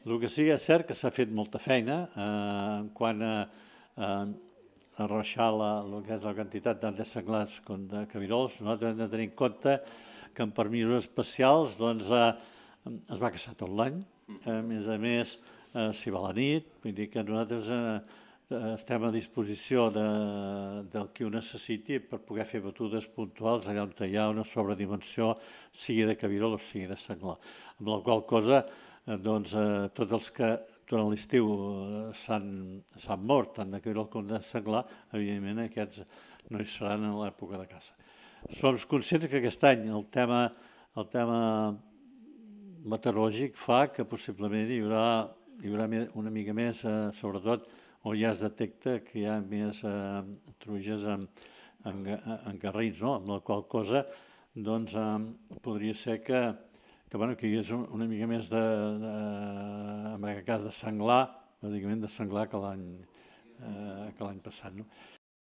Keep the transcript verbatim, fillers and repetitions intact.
El que sí que és cert que s'ha fet molta feina eh, quant a, a, a rebaixar la, el que és la quantitat de senglars com de cabirols. Nosaltres hem de tenir en compte que en permisos especials doncs, eh, es va caçar tot l'any. A més a més, eh, s'hi va a la nit, vull dir que nosaltres eh, estem a disposició de, del qui ho necessiti per poder fer batudes puntuals allà on hi ha una sobredimensió, sigui de cabirol o sigui de senglar. Amb la qual cosa, eh, doncs, eh, tots els que durant l'estiu s'han mort, tant de cabirol com de senglar, evidentment aquests no hi seran en l'època de caça. Som conscients que aquest any el tema, el tema meteorològic fa que possiblement hi haurà, hi haurà una mica més, eh, sobretot, on ja es detecta que hi ha més eh, truges en, en, en garrins, no? Amb la qual cosa doncs, eh, podria ser que, que, bueno, que hi hagués una mica més de, de, en aquest cas de senglar, bàsicament de senglar que l'any eh, que l'any passat. No?